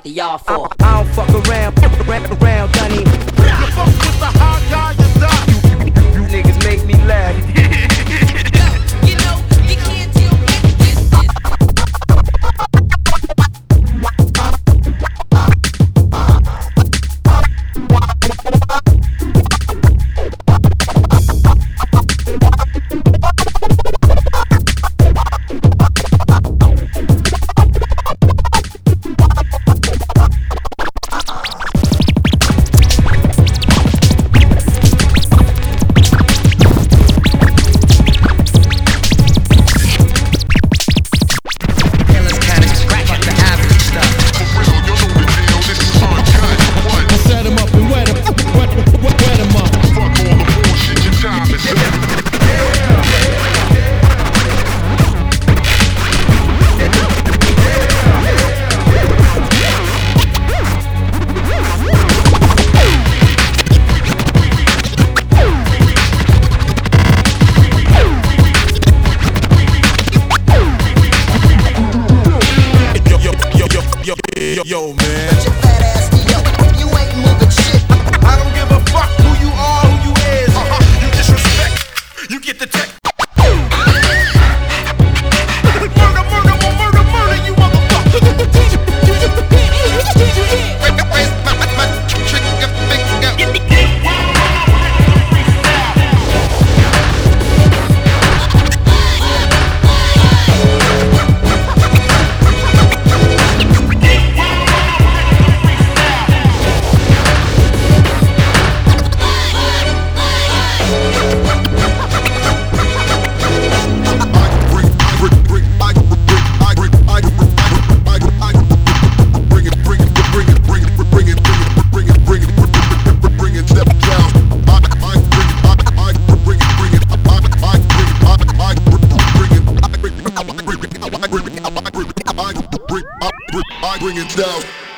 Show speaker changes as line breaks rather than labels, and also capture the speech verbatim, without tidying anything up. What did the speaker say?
to y'all for?
I don't fuck around, around, around, Dunny.
You fuck with the hot guy, you die.
You, you niggas make me laugh.
You know, you can't deal with this.
Yo, man.
Put your fat ass to yo. You ain't moving shit.
I don't give a fuck who you are, who you is. Uh-huh. You disrespect. You get the tech. Murder, murder, murder, murder, you motherfucker. I bring it down.